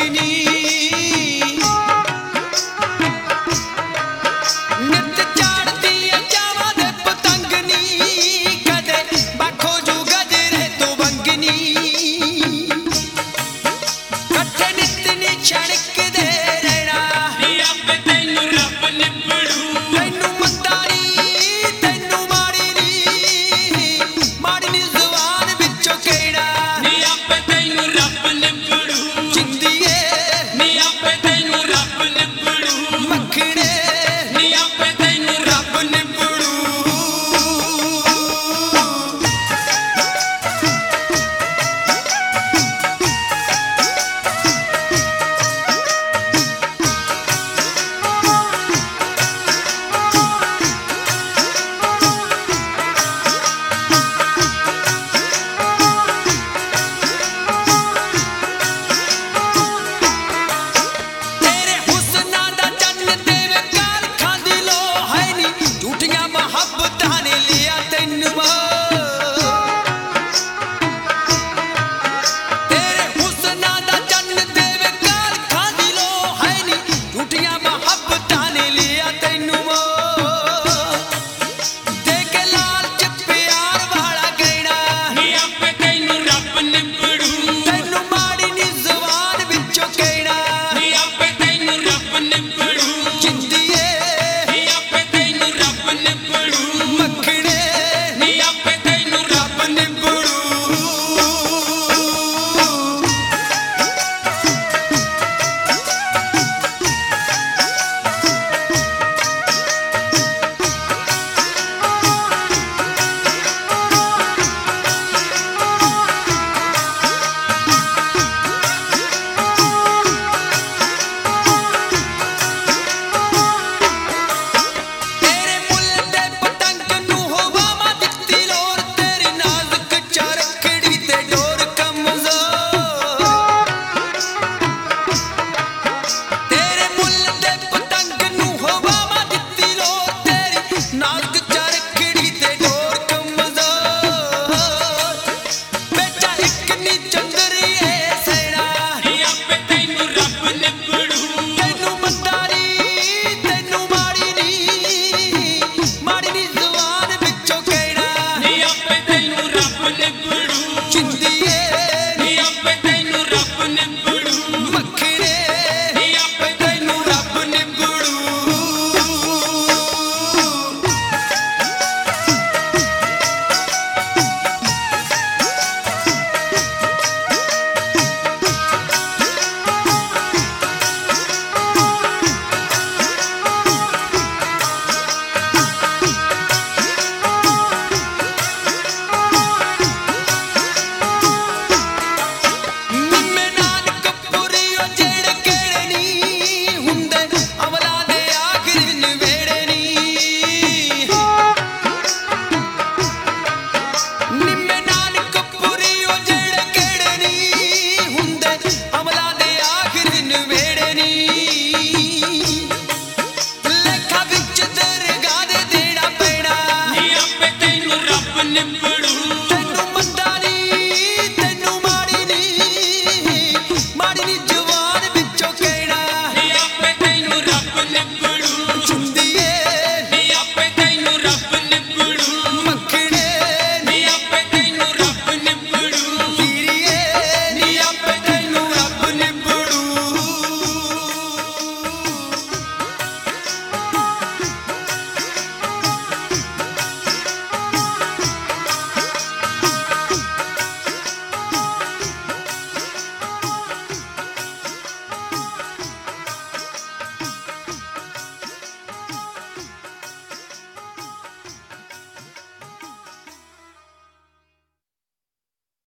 नी नित झाड़दी चावां दे पतंग नी कदे बाखो जू गजरे तो बंगनी कट्ठे नित नी छड़कदे रहना नी आपे तैनू रब निबड़ू तैनू मंदारी तैनू माड़ी नी ज़ुबान विचों केड़ा नी आपे तैनू रब निबड़ू जिंदीए नी आपे तैनू रब निबड़ू मखणे नी आपे तैनू रब निबड़ू तेरे हुस्ना दा चन्न तेरे काल खांदी लो है नी झूठियां मोहब्बतां ने लिया तैनू तेरे हुस्ना दा चन्न तेरे काल खांदी लो है नी झूठियां मोहब्बतां ने लिया तैनू दे के लालच प्यार वाला गैड़ा नी आपे तैनू रब निबड़ू तैनू माड़ी नी ज़ुबान विचों केड़ा नी आपे तैनू रब निबड़ू जिंदीए नी आपे तैनू रब निबड़ू मखणे नी आपे तैनू रब निबड़ू तेरे मुੱਲ दे पतंग नू हवावां दित्ती लोर तेरी नाजुक चरखड़ी ते डोर कमज़ोर तेरे मुੱਲ दे पतंग नू हवावां दित्ती लोर तेरी नाजुक चरखड़ी ते डोर कमज़ोर बेचा इक नी चंदरिए सैना नी आपे तैनू रब निबड़ू तैनू मंदारी तैनू माड़ी नी ज़ुबान विचों केड़ा नी आपे तैनू रब निबड़ू जिंदीए नी आपे तैनू रब निबड़ू मखणे नी आपे तैनू रब निबड़ू निम्मे नानक पुरियो जेड़े केड़े नी हुंदे अमला दे आखिर नवेड़े नी निम्मे नानक पुरियो जेड़े केड़े नी हुंदे अमला दे आखिर नवेड़े नी